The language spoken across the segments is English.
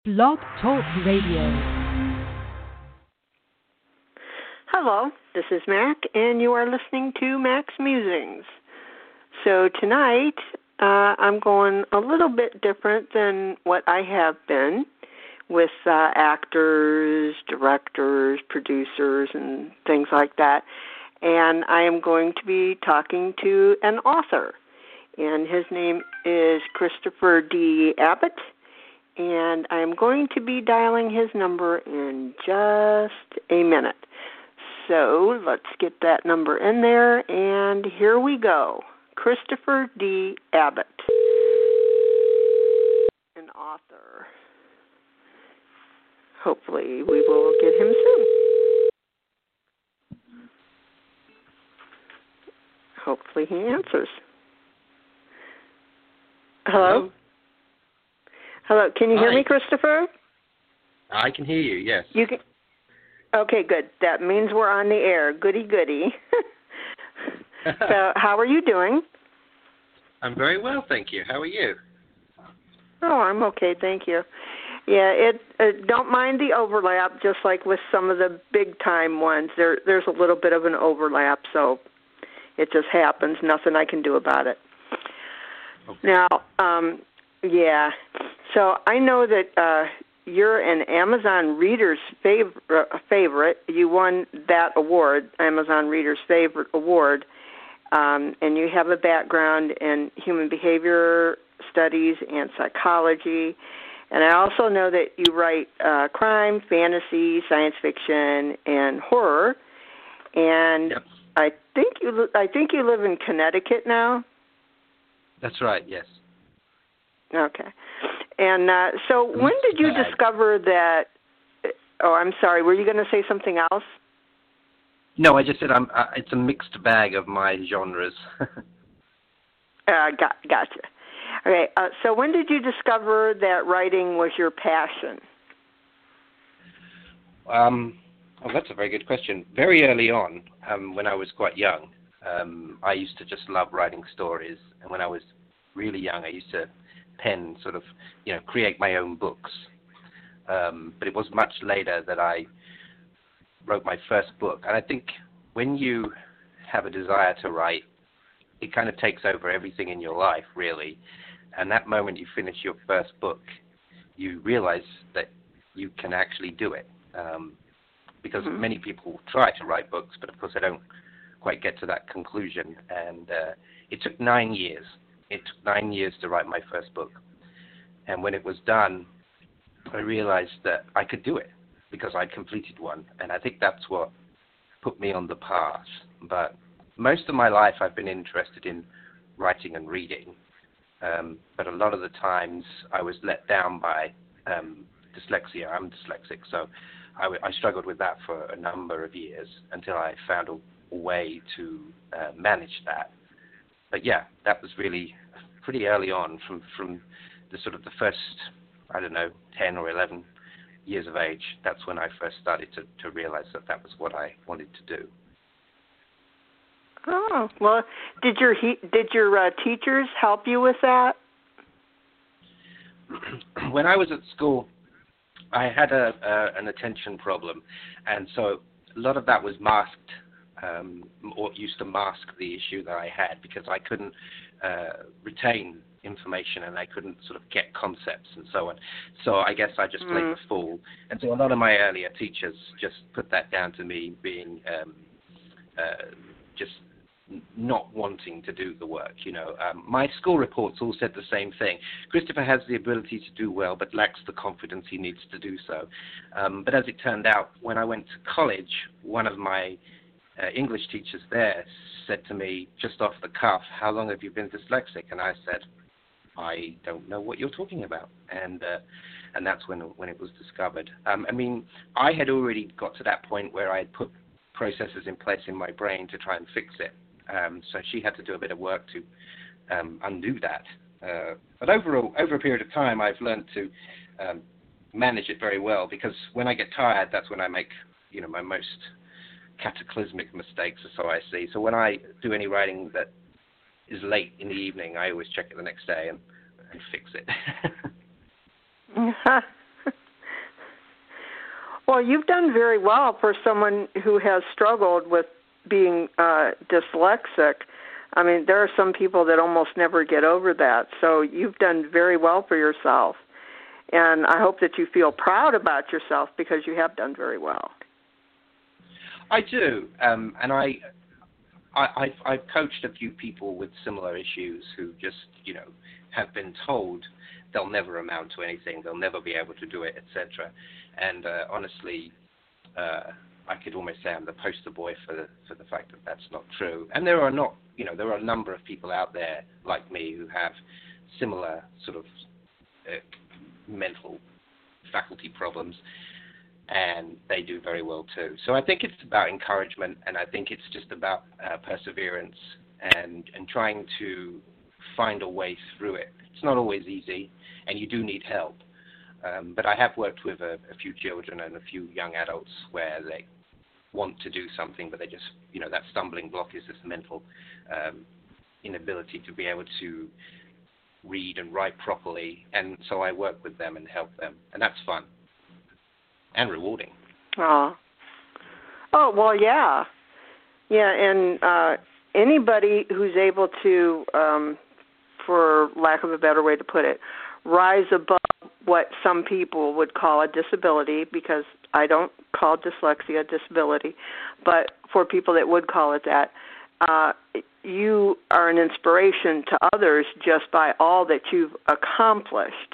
Blog Talk Radio. Hello, this is Mac, and you are listening to Mac's Musings. So tonight, I'm going a little bit different than what I have been with actors, directors, producers, and things like that. And I am going to be talking to an author, and his name is Christopher D. Abbott. And I'm going to be dialing his number in just a minute. So let's get that number in there, and here we go. Christopher D. Abbott, an author. Hopefully we will get him soon. Hopefully he answers. Hello? Hello, can you hear me, Christopher? I can hear you, yes. You can. Okay, good. That means we're on the air. Goody, goody. So, how are you doing? I'm very well, thank you. How are you? Oh, I'm okay, thank you. Yeah, don't mind the overlap, just like with some of the big-time ones. There's a little bit of an overlap, so it just happens. Nothing I can do about it. Okay. Now, yeah. So I know that you're an Amazon Reader's favorite. You won that award, Amazon Reader's Favorite Award, and you have a background in human behavior studies and psychology. And I also know that you write crime, fantasy, science fiction, and horror. And yep. I think you live in Connecticut now. That's right. Yes. Okay. And so when did you discover that – oh, I'm sorry. Were you going to say something else? No, I just said it's a mixed bag of my genres. Gotcha. Okay. So when did you discover that writing was your passion? Well, that's a very good question. Very early on, when I was quite young, I used to just love writing stories. And when I was really young, I used to pen, sort of, create my own books. But it was much later that I wrote my first book. And I think when you have a desire to write, it kind of takes over everything in your life, really. And that moment you finish your first book, you realize that you can actually do it. Because many people try to write books, but of course they don't quite get to that conclusion. And it took 9 years. It took 9 years to write my first book. And when it was done, I realized that I could do it because I completed one. And I think that's what put me on the path. But most of my life I've been interested in writing and reading. But a lot of the times I was let down by dyslexia. I'm dyslexic, so I struggled with that for a number of years until I found a way to manage that. But yeah, that was really pretty early on, from the sort of the first, 10 or 11 years of age. That's when I first started to realize that was what I wanted to do. Oh, well, did your teachers help you with that? When I was at school, I had an attention problem, and so a lot of that was masked. Or used to mask the issue that I had because I couldn't retain information and I couldn't sort of get concepts and so on. So I guess I just played the fool. And so a lot of my earlier teachers just put that down to me being just not wanting to do the work, My school reports all said the same thing. Christopher has the ability to do well, but lacks the confidence he needs to do so. But as it turned out, when I went to college, one of my English teachers there said to me, just off the cuff, "How long have you been dyslexic?" And I said, "I don't know what you're talking about." And that's when it was discovered. I had already got to that point where I had put processes in place in my brain to try and fix it. So she had to do a bit of work to undo that. But over a period of time, I've learned to manage it very well, because when I get tired, that's when I make my most cataclysmic mistakes, or so I see. So when I do any writing that is late in the evening, I always check it the next day and fix it. Well, you've done very well for someone who has struggled with being dyslexic. I mean, there are some people that almost never get over that. So you've done very well for yourself. And I hope that you feel proud about yourself because you have done very well. I do. And I've coached a few people with similar issues who just, have been told they'll never amount to anything, they'll never be able to do it, etc. And honestly, I could almost say I'm the poster boy for the fact that that's not true. And there are a number of people out there like me who have similar sort of mental faculty problems, and they do very well too. So I think it's about encouragement, and I think it's just about perseverance and trying to find a way through it. It's not always easy, and you do need help. But I have worked with a few children and a few young adults where they want to do something, but they just, that stumbling block is this mental inability to be able to read and write properly. And so I work with them and help them, and that's fun and rewarding. Oh, well, yeah. Yeah, and anybody who's able to, for lack of a better way to put it, rise above what some people would call a disability, because I don't call dyslexia a disability, but for people that would call it that, you are an inspiration to others just by all that you've accomplished.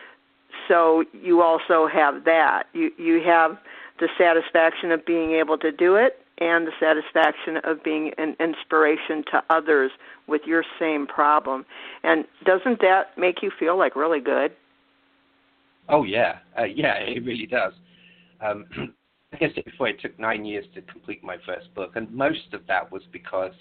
So you also have that. You have the satisfaction of being able to do it and the satisfaction of being an inspiration to others with your same problem. And doesn't that make you feel like really good? Oh, yeah. Yeah, it really does. Like I said before, it took 9 years to complete my first book, and most of that was because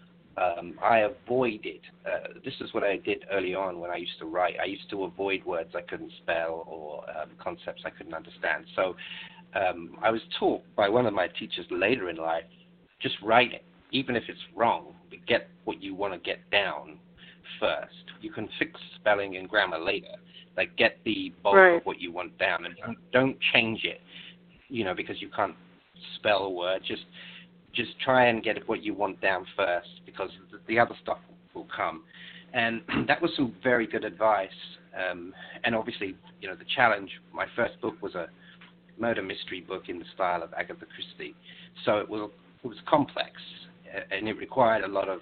I avoided, this is what I did early on when I used to write. I used to avoid words I couldn't spell or concepts I couldn't understand. So I was taught by one of my teachers later in life, just write it, even if it's wrong, but get what you want to get down first. You can fix spelling and grammar later. Like, get the bulk of what you want down, and don't change it, because you can't spell a word. Just try and get what you want down first, because the other stuff will come. And that was some very good advice. And obviously, the challenge, my first book was a murder mystery book in the style of Agatha Christie. So it was complex, and it required a lot of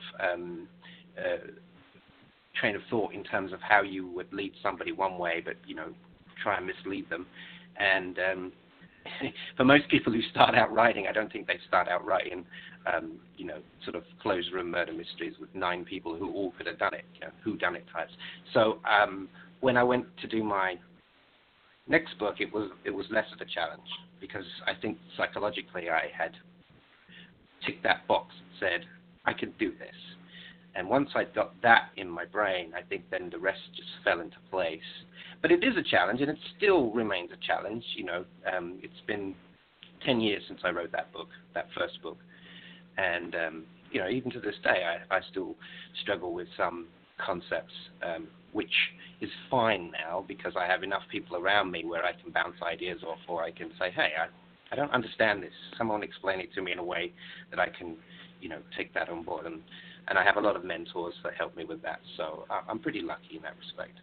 train of thought in terms of how you would lead somebody one way, but, try and mislead them. And for most people who start out writing, I don't think they start out writing, sort of closed room murder mysteries with 9 people who all could have done it, whodunit types. So when I went to do my next book, it was less of a challenge, because I think psychologically I had ticked that box and said, I could do this. And once I got that in my brain, I think then the rest just fell into place. But it is a challenge, and it still remains a challenge. It's been 10 years since I wrote that book, that first book. And, even to this day, I still struggle with some concepts, which is fine now because I have enough people around me where I can bounce ideas off, or I can say, hey, I don't understand this. Someone explain it to me in a way that I can, take that on board. And I have a lot of mentors that help me with that. So I'm pretty lucky in that respect.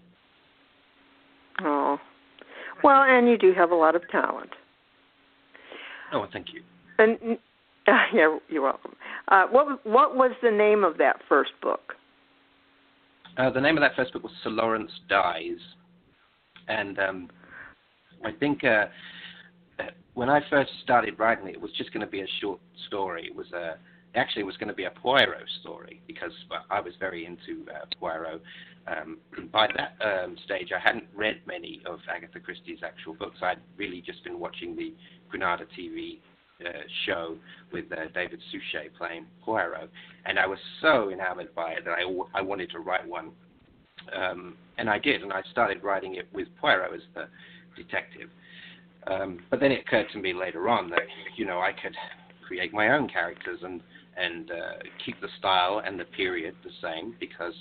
Oh. Well, and you do have a lot of talent. Oh, thank you. And yeah, you're welcome. What was the name of that first book? The name of that first book was Sir Lawrence Dies. And I think when I first started writing it, it was just going to be a short story. It was going to be a Poirot story, because I was very into Poirot. By that stage, I hadn't read many of Agatha Christie's actual books. I'd really just been watching the Granada TV show with David Suchet playing Poirot, and I was so enamored by it that I wanted to write one. And I did, and I started writing it with Poirot as the detective. But then it occurred to me later on that, I could create my own characters and keep the style and the period the same, because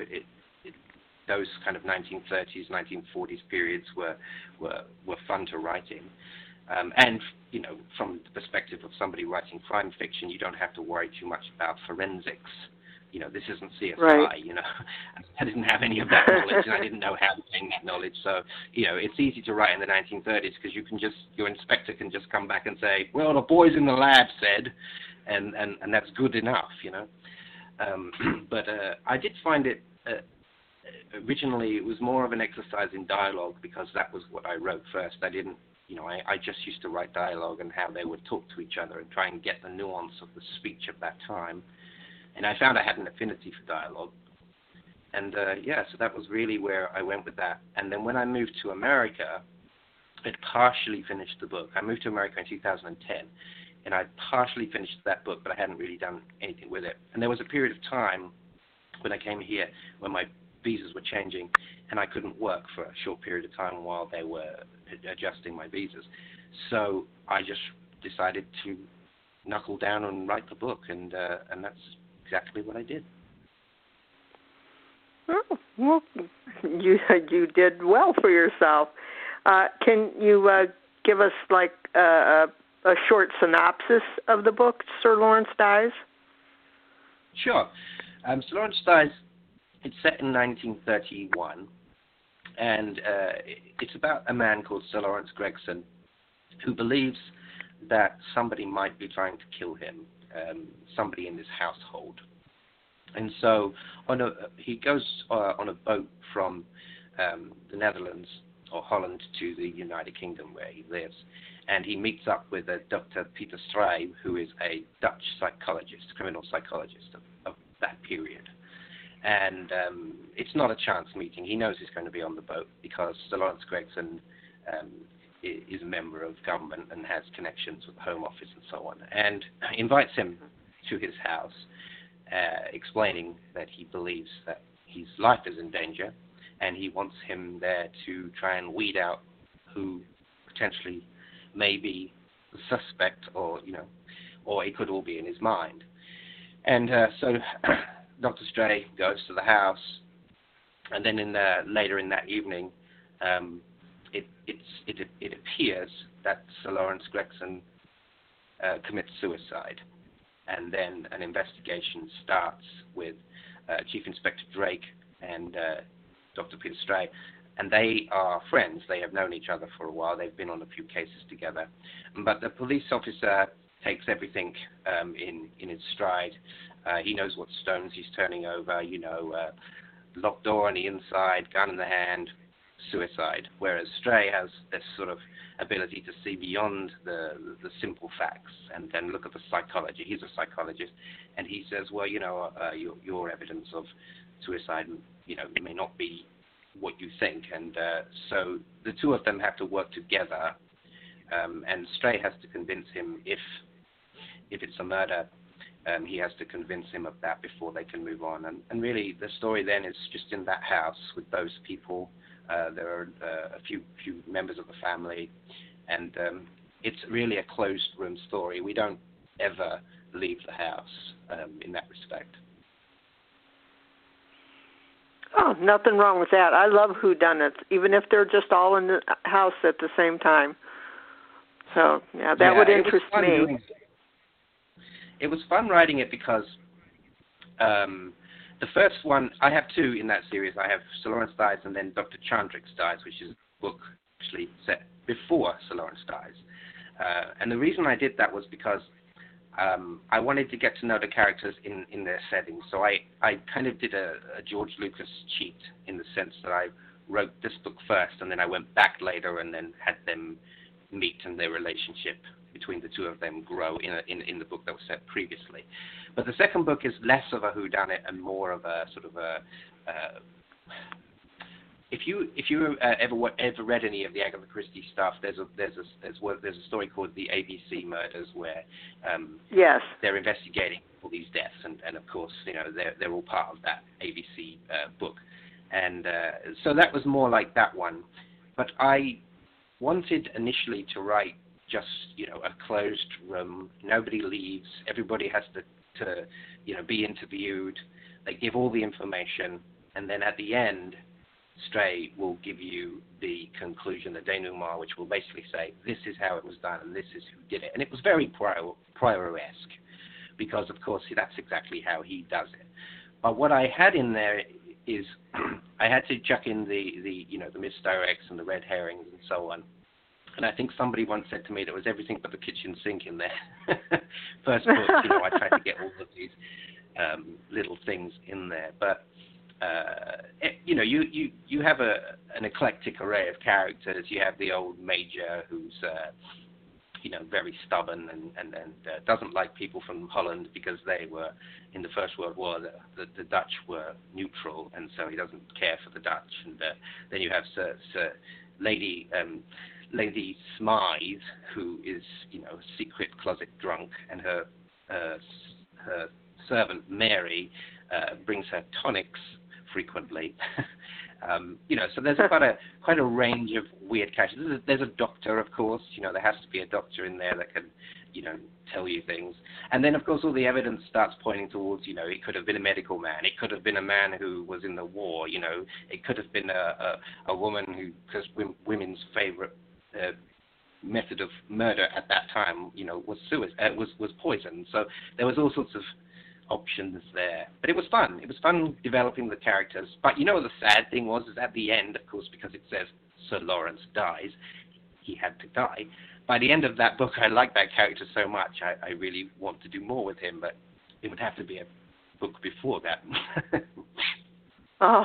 those kind of 1930s, 1940s periods were fun to write in. And, from the perspective of somebody writing crime fiction, you don't have to worry too much about forensics. This isn't CSI, right. I didn't have any of that knowledge, and I didn't know how to gain that knowledge. So, it's easy to write in the 1930s because your inspector can just come back and say, well, the boys in the lab said, and that's good enough, But I did find it, originally it was more of an exercise in dialogue because that was what I wrote first. I didn't, I just used to write dialogue and how they would talk to each other and try and get the nuance of the speech of that time. And I found I had an affinity for dialogue. And, so that was really where I went with that. And then when I moved to America, I'd partially finished the book. I moved to America in 2010, and I'd partially finished that book, but I hadn't really done anything with it. And there was a period of time when I came here when my visas were changing, and I couldn't work for a short period of time while they were adjusting my visas. So I just decided to knuckle down and write the book, and that's exactly what I did. Oh, well, you did well for yourself. Can you give us like a short synopsis of the book, Sir Lawrence Dies? Sure. Sir Lawrence Dies, it's set in 1931, and it's about a man called Sir Lawrence Gregson who believes that somebody might be trying to kill him, somebody in his household. And so he goes on a boat from the Netherlands or Holland to the United Kingdom where he lives, and he meets up with a Dr. Peter Stray, who is a Dutch psychologist, criminal psychologist of that period. And it's not a chance meeting. He knows he's going to be on the boat because Sir Lawrence Gregson is a member of government and has connections with the Home Office and so on, and invites him to his house, explaining that he believes that his life is in danger, and he wants him there to try and weed out who potentially may be the suspect, or it could all be in his mind. And so Dr. Stray goes to the house, and then later in that evening, it appears that Sir Lawrence Gregson commits suicide. And then an investigation starts with Chief Inspector Drake and Dr. Peter Stray, and they are friends. They have known each other for a while. They've been on a few cases together. But the police officer takes everything in his stride. He knows what stones he's turning over, locked door on the inside, gun in the hand, suicide. Whereas Stray has this sort of ability to see beyond the simple facts and then look at the psychology. He's a psychologist, and he says, well, your evidence of suicide, may not be what you think. And so the two of them have to work together, and Stray has to convince him if it's a murder, he has to convince him of that before they can move on. And really, the story then is just in that house with those people. There are a few members of the family, and it's really a closed-room story. We don't ever leave the house in that respect. Oh, nothing wrong with that. I love whodunits, even if they're just all in the house at the same time. So, that would interest me. It was fun writing it because the first one, I have two in that series. I have Sir Lawrence Dies and then Dr. Chandrik's Dies, which is a book actually set before Sir Lawrence Dies. And the reason I did that was because I wanted to get to know the characters in their settings. So I kind of did a George Lucas cheat in the sense that I wrote this book first, and then I went back later and then had them meet and their relationship between the two of them grow in the book that was set previously. But the second book is less of a whodunit and more of a sort of a if you ever read any of the Agatha Christie stuff, there's a story called the ABC Murders where yes, they're investigating all these deaths, and of course they're all part of that ABC book, and so that was more like that one. But I wanted initially to write just a closed room. Nobody leaves. Everybody has to be interviewed. They give all the information, and then at the end, Stray will give you the conclusion, the denouement, which will basically say, this is how it was done and this is who did it. And it was very Poirot-esque because, of course, that's exactly how he does it. But what I had in there is I had to chuck in the misdirects and the red herrings and so on. And I think somebody once said to me there was everything but the kitchen sink in there. First book, I tried to get all of these little things in there. But, you have an eclectic array of characters. You have the old major who's, very stubborn and doesn't like people from Holland because they were, in the First World War, the Dutch were neutral, and so he doesn't care for the Dutch. And then you have Sir Lady Smythe, who is, a secret closet drunk, and her servant Mary brings her tonics frequently. So there's quite a range of weird characters. There's a doctor, of course. There has to be a doctor in there that can, tell you things. And then, of course, all the evidence starts pointing towards, it could have been a medical man. It could have been a man who was in the war. It could have been a woman who, because women's favorite method of murder at that time, was poison. So there was all sorts of options there. But it was fun. It was fun developing the characters. But the sad thing was is at the end, of course, because it says Sir Lawrence dies, he had to die. By the end of that book, I liked that character so much, I really want to do more with him, but it would have to be a book before that. Oh.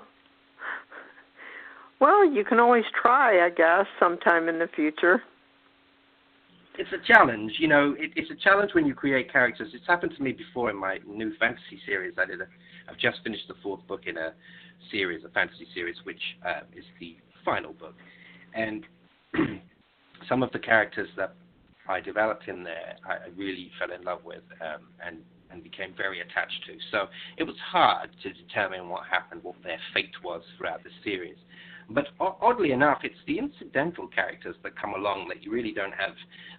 Well, you can always try, I guess, sometime in the future. It's a challenge, it's a challenge when you create characters. It's happened to me before in my new fantasy series. I've just finished the 4th book in a fantasy series, which is the final book. And some of the characters that I developed in there, I really fell in love with and became very attached to. So it was hard to determine what happened, what their fate was throughout the series. But oddly enough, it's the incidental characters that come along that you really don't have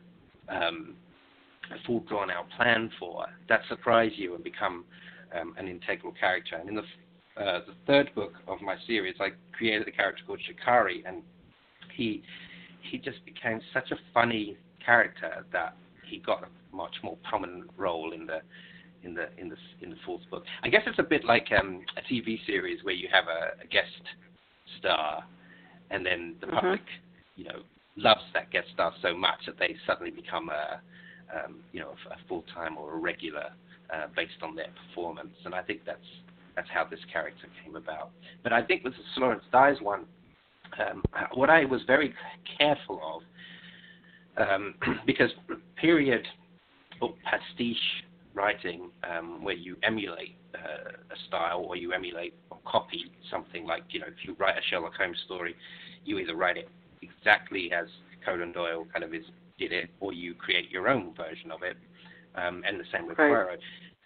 a full drawn-out plan for, that surprise you and become an integral character. And in the 3rd book of my series, I created a character called Shikari, and he just became such a funny character that he got a much more prominent role in the 4th book. I guess it's a bit like a TV series where you have a guest star, and then the public, loves that guest star so much that they suddenly become a full-time or a regular based on their performance. And I think that's how this character came about. But I think with the Sir Lawrence Dies one, what I was very careful of, because period or pastiche writing, where you emulate a style or you emulate or copy something, like, if you write a Sherlock Holmes story, you either write it exactly as Conan Doyle kind of did it, or you create your own version of it, and the same with Poirot.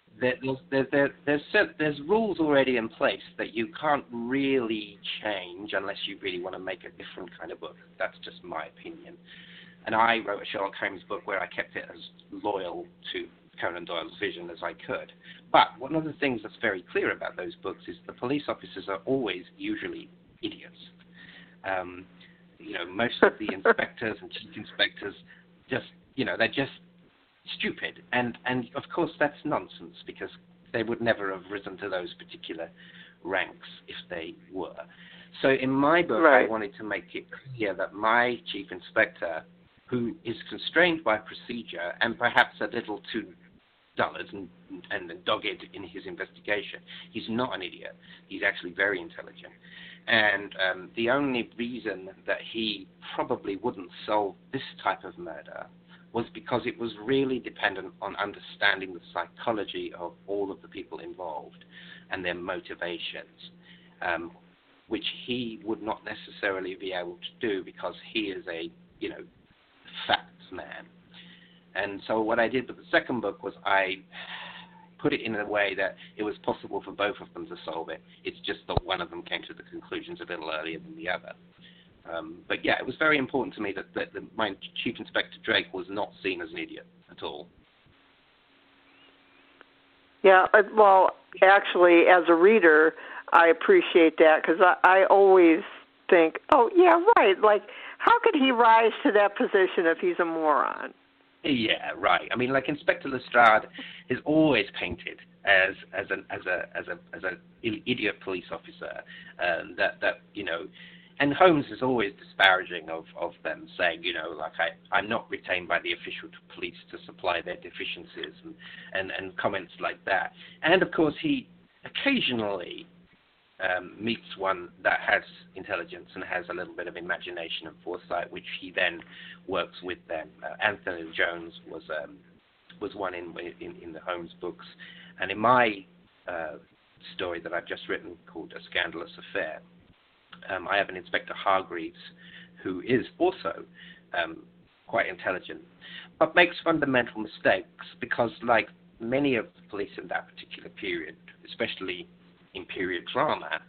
There's rules already in place that you can't really change unless you really want to make a different kind of book. That's just my opinion. And I wrote a Sherlock Holmes book where I kept it as loyal to Conan Doyle's vision as I could. But one of the things that's very clear about those books is the police officers are always usually idiots. Most of the inspectors and chief inspectors they're just stupid. And of course that's nonsense, because they would never have risen to those particular ranks if they were. So in my book, I wanted to make it clear that my chief inspector, who is constrained by procedure and perhaps a little too dullard and dogged in his investigation, he's not an idiot. He's actually very intelligent. And the only reason that he probably wouldn't solve this type of murder was because it was really dependent on understanding the psychology of all of the people involved and their motivations, which he would not necessarily be able to do because he is a, facts man. And so what I did with the second book was I put it in a way that it was possible for both of them to solve it. It's just that one of them came to the conclusions a little earlier than the other. But yeah, it was very important to me that my Chief Inspector Drake was not seen as an idiot at all. Yeah, well, actually, as a reader, I appreciate that because I always think, oh, yeah, right. Like, how could he rise to that position if he's a moron? Yeah, right. I mean, like Inspector Lestrade is always painted as an idiot police officer, that you know, and Holmes is always disparaging of them, saying, you know, like I'm not retained by the official police to supply their deficiencies, and comments like that. And of course, he occasionally meets one that has intelligence and has a little bit of imagination and foresight, which he then works with them. Anthony Jones was one in the Holmes books, and in my story that I've just written called A Scandalous Affair, I have an Inspector Hargreaves who is also quite intelligent, but makes fundamental mistakes because, like many of the police in that particular period, especially in period drama,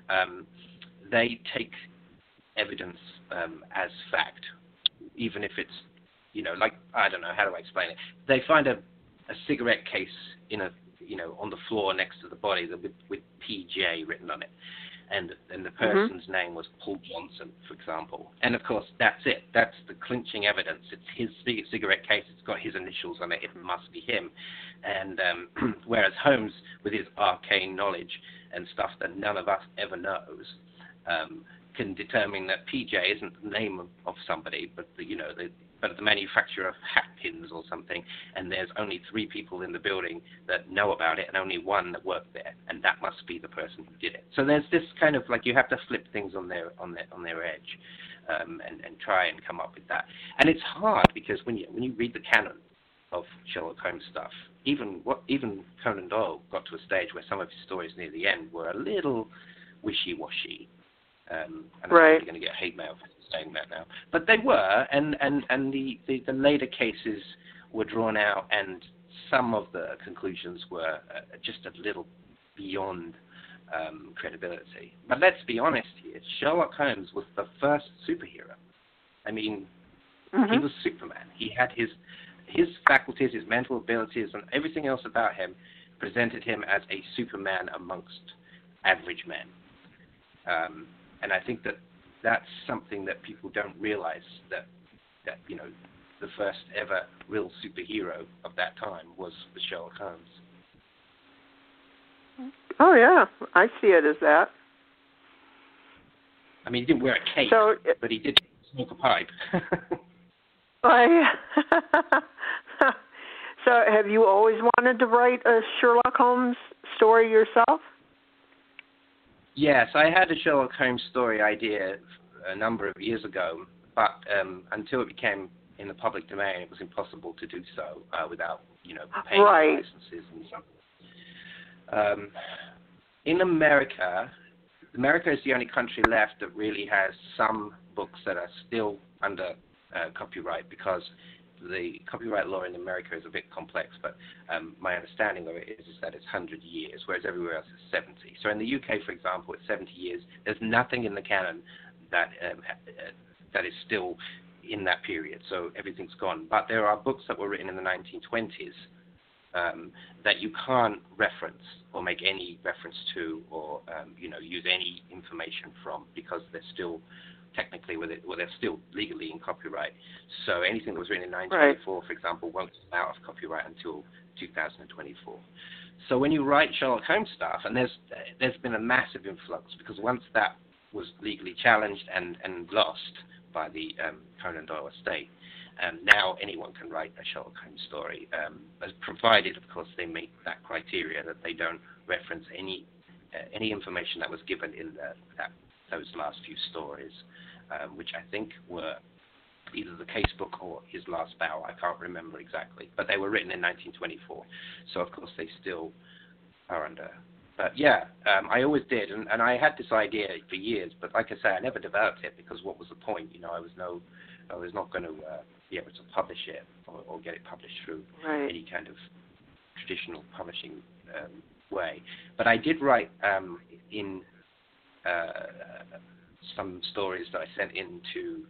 they take evidence as fact, even if it's, you know, like, I don't know, how do I explain it? They find a cigarette case in a, you know, on the floor next to the body with PJ written on it, and the person's name was Paul Johnson, for example. And of course, that's it. That's the clinching evidence. It's his cigarette case. It's got his initials on it. It must be him. And whereas Holmes, with his arcane knowledge and stuff that none of us ever knows, can determine that PJ isn't the name of somebody, but the manufacturer of hat pins or something, and there's only 3 people in the building that know about it, and only one that worked there, and that must be the person who did it. So there's this kind of, like, you have to flip things on their edge, and try and come up with that. And it's hard because when you read the canon of Sherlock Holmes stuff, even Conan Doyle got to a stage where some of his stories near the end were a little wishy-washy. And I'm probably going to get hate mail for saying that now, but they were, and the later cases were drawn out, and some of the conclusions were just a little beyond credibility. But let's be honest here, Sherlock Holmes was the first superhero. I mean, he was Superman. He had his faculties, his mental abilities, and everything else about him presented him as a Superman amongst average men. And I think that's something that people don't realize, that you know, the first ever real superhero of that time was Sherlock Holmes. Oh yeah, I see it as that. I mean, he didn't wear a cape, but he did smoke a pipe. So have you always wanted to write a Sherlock Holmes story yourself? Yes, I had a Sherlock Holmes story idea a number of years ago, but until it became in the public domain, it was impossible to do so without, you know, paying licenses and stuff. In America is the only country left that really has some books that are still under copyright, because the copyright law in America is a bit complex, but my understanding of it is that it's 100 years, whereas everywhere else is 70. So in the UK, for example, it's 70 years. There's nothing in the canon that is still in that period, so everything's gone. But there are books that were written in the 1920s that you can't reference or make any reference to, or use any information from, because they're still technically they're still legally in copyright. So anything that was written in 1924, for example, won't come out of copyright until 2024. So when you write Sherlock Holmes stuff, and there's been a massive influx, because once that was legally challenged and lost by the Conan Doyle estate, now anyone can write a Sherlock Holmes story, as provided, of course, they meet that criteria, that they don't reference any information that was given in those last few stories, which I think were either the casebook or his last bow. I can't remember exactly, but they were written in 1924, so of course they still are under. But yeah, I always did, and I had this idea for years, but like I say, I never developed it, because what was the point? You know, I was not going to be able to publish it or get it published through any kind of traditional publishing way. But I did write in some stories that I sent in to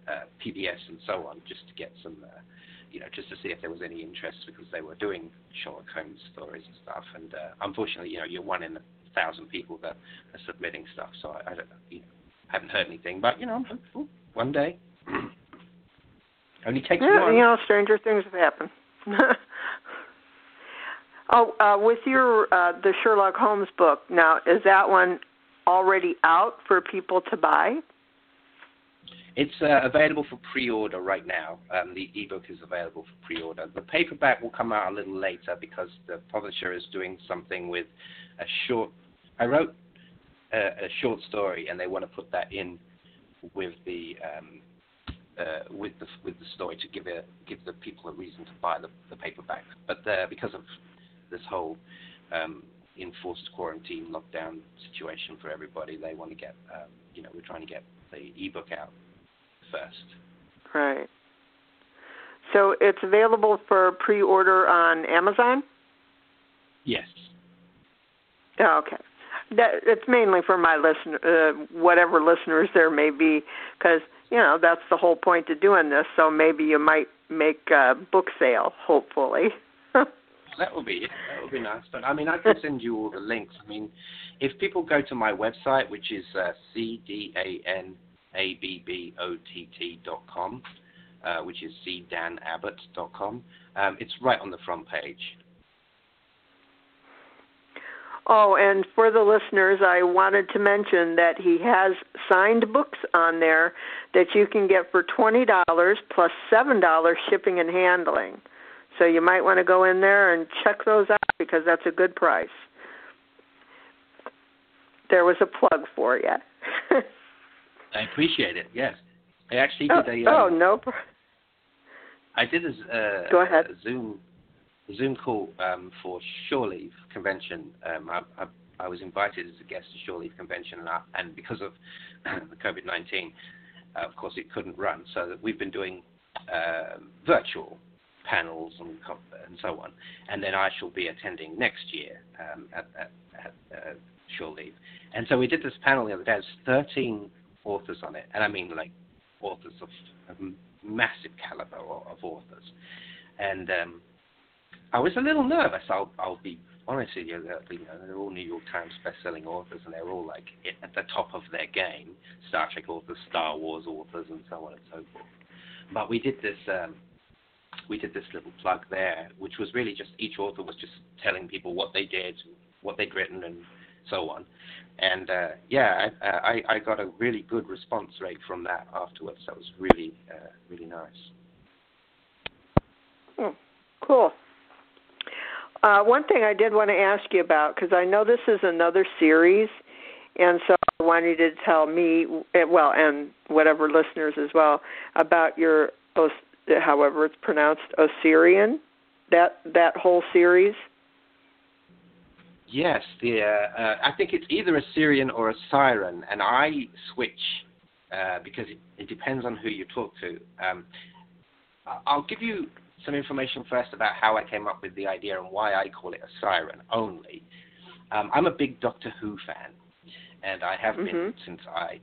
PBS and so on, just to get some, just to see if there was any interest, because they were doing Sherlock Holmes stories and stuff. And unfortunately, you're one in 1,000 people that are submitting stuff, so I don't, haven't heard anything. But I'm hopeful one day. Only takes one. Stranger things have happened. With your the Sherlock Holmes book, now, is that one already out for people to buy? It's available for pre-order right now. The ebook is available for pre-order. The paperback will come out a little later because the publisher is doing something with a short. I wrote a short story, and they want to put that in with the story to give the people a reason to buy the paperback. But because of this whole enforced quarantine lockdown situation for everybody, they want to get we're trying to get the ebook out first. Right. So it's available for pre-order on Amazon? Yes. Oh, okay. It's mainly for my whatever listeners there may be, because that's the whole point of doing this. So maybe you might make a book sale, hopefully. That would be it. That would be nice. But I can send you all the links. If people go to my website, which is cdanabbott.com, which is cdanabbott.com, it's right on the front page. Oh, and for the listeners, I wanted to mention that he has signed books on there that you can get for $20 plus $7 shipping and handling. So you might want to go in there and check those out, because that's a good price. There was a plug for you. I appreciate it. Yes, I actually did no. I did Go ahead. a Zoom call for Shore Leave Convention. I was invited as a guest to Shore Leave Convention, and because of the COVID-19, of course, it couldn't run. So we've been doing virtual panels and so on. And then I shall be attending next year at Shore Leave. And so we did this panel the other day. There's 13 authors on it, and authors of massive caliber of authors. And I was a little nervous. I'll be honest with you. They're all New York Times best-selling authors, and they're all like at the top of their game. Star Trek authors, Star Wars authors, and so on and so forth. But we did this little plug there, which was really just each author was just telling people what they did, what they'd written, and so on. And I got a really good response rate from that afterwards. That was really, really nice. Oh, cool. One thing I did want to ask you about, because I know this is another series, and so I wanted you to tell me, and whatever listeners as well, about your, however it's pronounced, Osirian, that whole series. Yes, I think it's either a Syrian or a Siren, and I switch because it depends on who you talk to. I'll give you some information first about how I came up with the idea and why I call it a Siren only. I'm a big Doctor Who fan, and I have been since I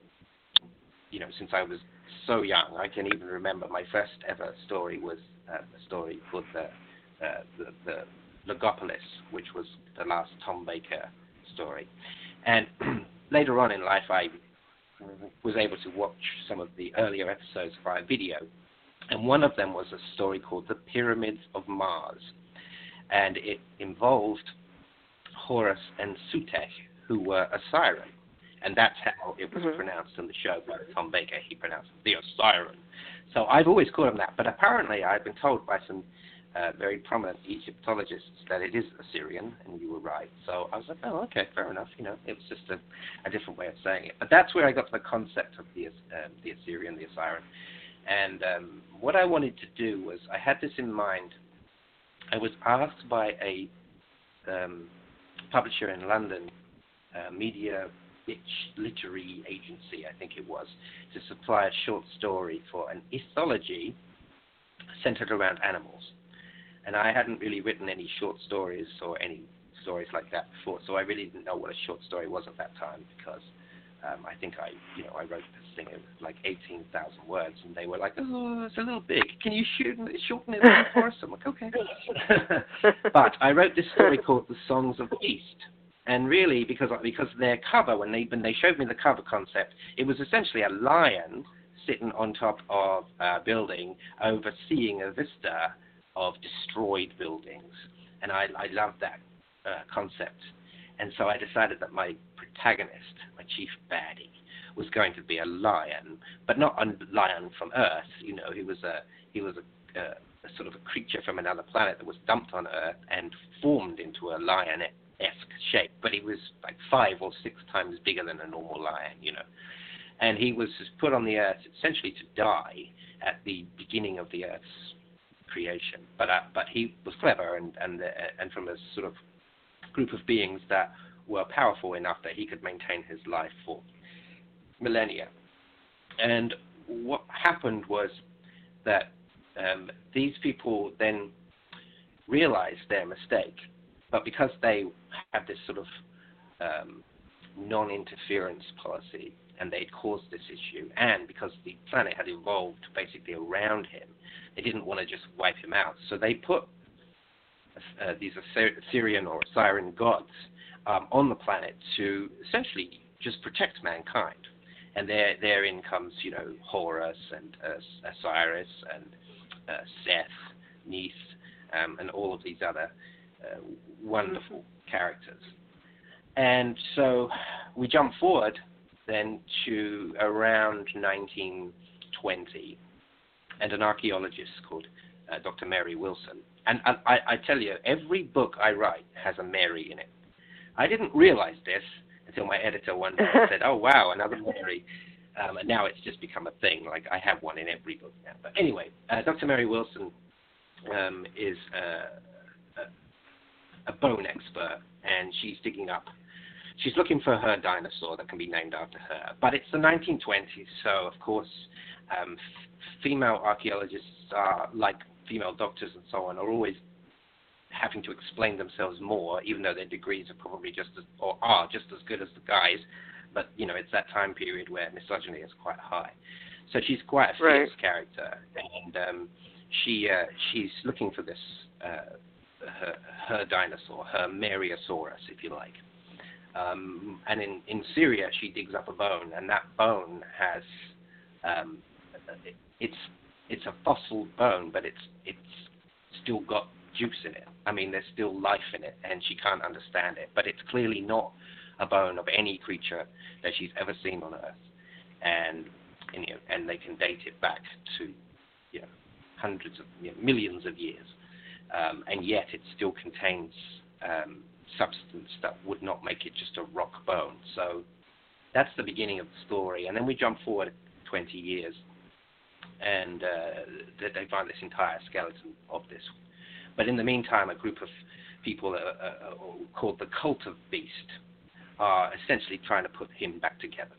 was so young. I can even remember my first ever story was a story called the Logopolis, which was the last Tom Baker story. And later on in life, I was able to watch some of the earlier episodes via video. And one of them was a story called The Pyramids of Mars. And it involved Horus and Sutekh, who were a siren. And that's how it was pronounced in the show by Tom Baker. He pronounced it the Osiren. So I've always called him that. But apparently I've been told by some very prominent Egyptologists that it is Assyrian, and you were right. So I was like, oh, okay, fair enough. It was just a different way of saying it. But that's where I got the concept of the Assyrian, the Osiren. And what I wanted to do was, I had this in mind. I was asked by a publisher in London, Media Bitch Literary Agency, I think it was, to supply a short story for an ethology centered around animals. And I hadn't really written any short stories or any stories like that before, so I really didn't know what a short story was at that time, because I think I wrote this thing in like 18,000 words, and they were like, "Oh, it's a little big. Can you shorten it down for us?" I'm like, "Okay." But I wrote this story called "The Songs of the Beast," and really because their cover, when they showed me the cover concept, it was essentially a lion sitting on top of a building, overseeing a vista of destroyed buildings, and I loved that concept. And so I decided that my protagonist, my chief baddie, was going to be a lion, but not a lion from Earth. He was a sort of a creature from another planet that was dumped on Earth and formed into a lion-esque shape. But he was like 5 or 6 times bigger than a normal lion, And he was put on the Earth essentially to die at the beginning of the Earth's creation. But he was clever and from a sort of group of beings that were powerful enough that he could maintain his life for millennia. And what happened was that these people then realized their mistake, but because they had this sort of non-interference policy, and they'd caused this issue, and because the planet had evolved basically around him, they didn't want to just wipe him out. So they put these Assyrian or Siren gods on the planet to essentially just protect mankind. And therein comes, Horus and Osiris and Seth, Neith, and all of these other wonderful characters. And so we jump forward then to around 1920, and an archaeologist called Dr. Mary Wilson. And I tell you, every book I write has a Mary in it. I didn't realize this until my editor one day said, "Oh, wow, another Mary." And now it's just become a thing. Like, I have one in every book now. But anyway, Dr. Mary Wilson is a bone expert, and she's looking for her dinosaur that can be named after her. But it's the 1920s, so of course, female archaeologists are like female doctors and so on, are always having to explain themselves more, even though their degrees are probably just as good as the guys. But it's that time period where misogyny is quite high. So she's quite a fierce character, and she's looking for this her dinosaur, her Mariosaurus, if you like. And in Syria, she digs up a bone, and that bone has it's a fossil bone, but it's still got juice in it. I mean, there's still life in it, and she can't understand it. But it's clearly not a bone of any creature that she's ever seen on Earth, and they can date it back to hundreds of millions of years, and yet it still contains substance that would not make it just a rock bone. So that's the beginning of the story, and then we jump forward 20 years, and they find this entire skeleton of this. But in the meantime, a group of people called the Cult of Beast are essentially trying to put him back together.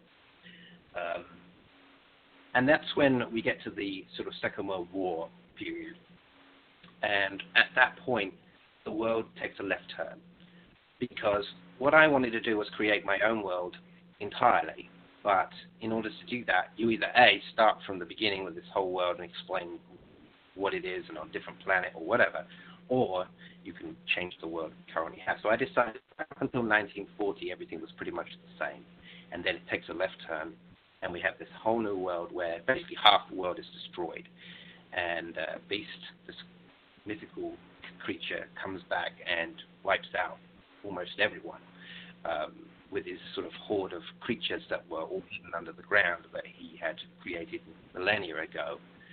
And that's when we get to the sort of Second World War period. And at that point, the world takes a left turn, because what I wanted to do was create my own world entirely. But in order to do that, you either A, start from the beginning with this whole world and explain what it is and on a different planet or whatever, or you can change the world we currently have. So I decided up until 1940, everything was pretty much the same. And then it takes a left turn, and we have this whole new world where basically half the world is destroyed. And Beast, this mythical creature, comes back and wipes out almost everyone with his sort of horde of creatures that were all hidden under the ground that he had created millennia ago.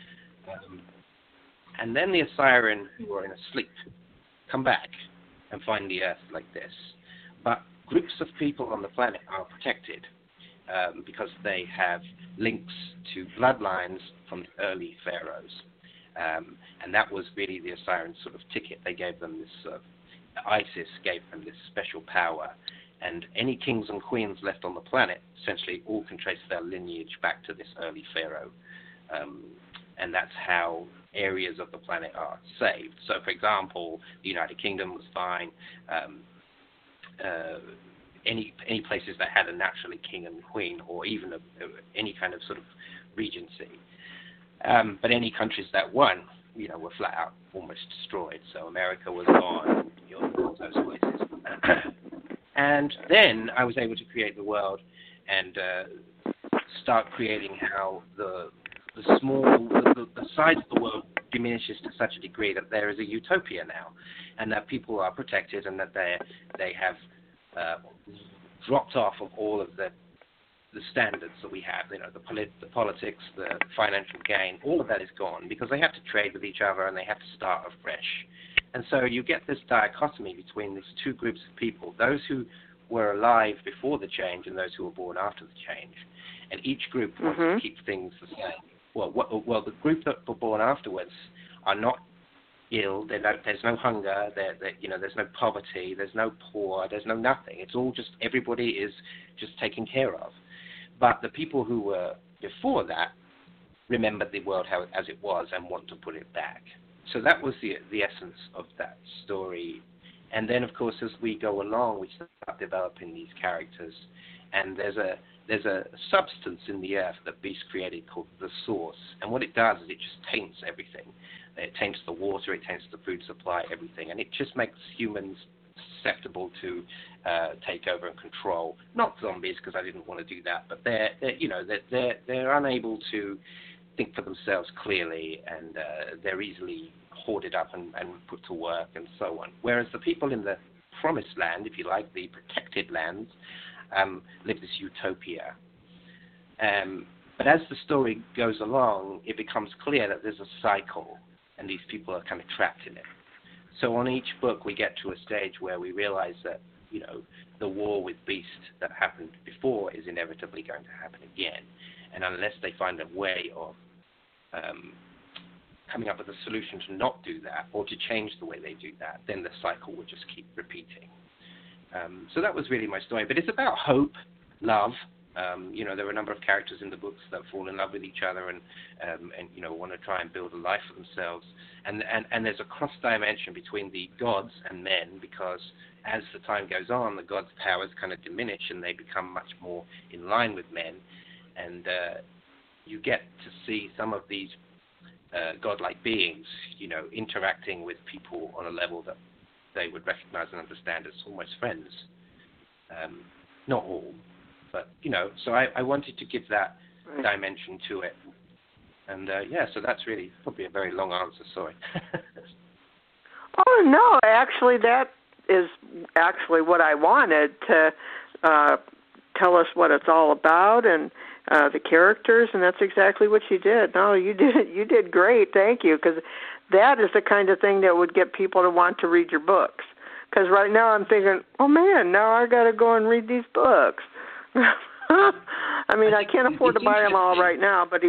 And then the Assyrian, who are in a sleep, come back and find the Earth like this. But groups of people on the planet are protected because they have links to bloodlines from the early pharaohs. And that was really the Assyrian sort of ticket. They gave them this, ISIS gave them this special power. And any kings and queens left on the planet essentially all can trace their lineage back to this early pharaoh. And that's how areas of the planet are saved. So, for example, the United Kingdom was fine. any places that had a naturally king and queen, or even any kind of sort of regency. But any countries that won, were flat out almost destroyed. So America was gone, all those places. And then I was able to create the world and start creating how the size of the world diminishes to such a degree that there is a utopia now, and that people are protected, and that they have dropped off of all of the standards that we have. The politics, the financial gain, all of that is gone because they have to trade with each other and they have to start afresh. And so you get this dichotomy between these two groups of people: those who were alive before the change and those who were born after the change. And each group wants to keep things the same. Well, the group that were born afterwards are not ill. There's no hunger. There's no poverty. There's no poor. There's no nothing. It's all just, everybody is just taken care of. But the people who were before that remembered the world as it was and want to put it back. So that was the essence of that story. And then, of course, as we go along, we start developing these characters. And there's a substance in the earth that Beast created called the Source. And what it does is it just taints everything. It taints the water, it taints the food supply, everything. And it just makes humans susceptible to take over and control. Not zombies, because I didn't want to do that, but they're unable to think for themselves clearly, and they're easily hoarded up and put to work and so on. Whereas the people in the promised land, if you like, the protected lands, live this utopia. But as the story goes along, it becomes clear that there's a cycle, and these people are kind of trapped in it. So on each book, we get to a stage where we realize that, the war with Beast that happened before is inevitably going to happen again. And unless they find a way of coming up with a solution to not do that, or to change the way they do that, then the cycle will just keep repeating. So that was really my story. But it's about hope, love. There are a number of characters in the books that fall in love with each other and want to try and build a life for themselves. And there's a cross dimension between the gods and men, because as the time goes on, the gods' powers kind of diminish and they become much more in line with men. And you get to see some of these godlike beings, interacting with people on a level that they would recognize and understand as almost friends. Not all, but, so I wanted to give that dimension to it. And, so that's really probably a very long answer, sorry. Oh, no, actually, that is actually what I wanted, to tell us what it's all about and the characters, and that's exactly what you did. No, you did great, thank you, because that is the kind of thing that would get people to want to read your books. Because right now I'm thinking, oh, man, now I got to go and read these books. I mean, I can't afford to buy them all right now, but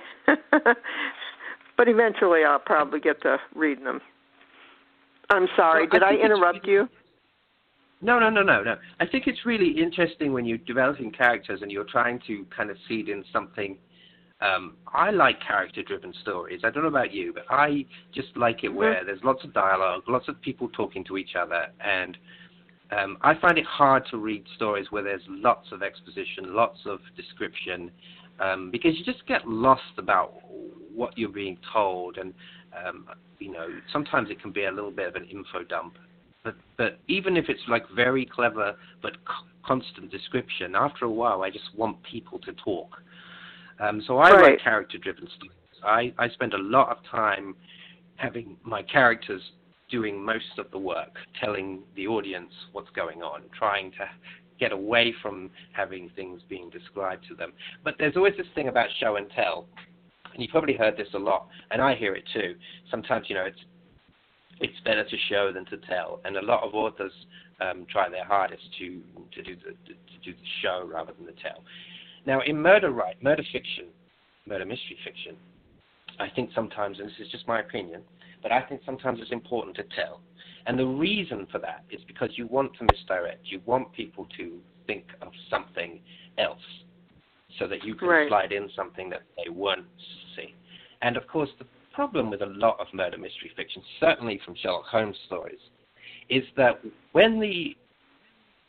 but eventually I'll probably get to reading them. I'm sorry, did I interrupt you? No. I think it's really interesting when you're developing characters and you're trying to kind of seed in something. I like character-driven stories. I don't know about you, but I just like it where there's lots of dialogue, lots of people talking to each other, and I find it hard to read stories where there's lots of exposition, lots of description, because you just get lost about what you're being told, and sometimes it can be a little bit of an info dump. But even if it's like very clever but constant description, after a while I just want people to talk. So I write character-driven stories. I spend a lot of time having my characters doing most of the work, telling the audience what's going on, trying to get away from having things being described to them. But there's always this thing about show and tell, and you've probably heard this a lot, and I hear it too. Sometimes, it's better to show than to tell, and a lot of authors try their hardest to do the show rather than the tell. Now, in murder fiction, murder mystery fiction, I think sometimes, and this is just my opinion, but I think sometimes it's important to tell. And the reason for that is because you want to misdirect. You want people to think of something else so that you can slide in something that they won't see. And, of course, the problem with a lot of murder mystery fiction, certainly from Sherlock Holmes stories, is that when the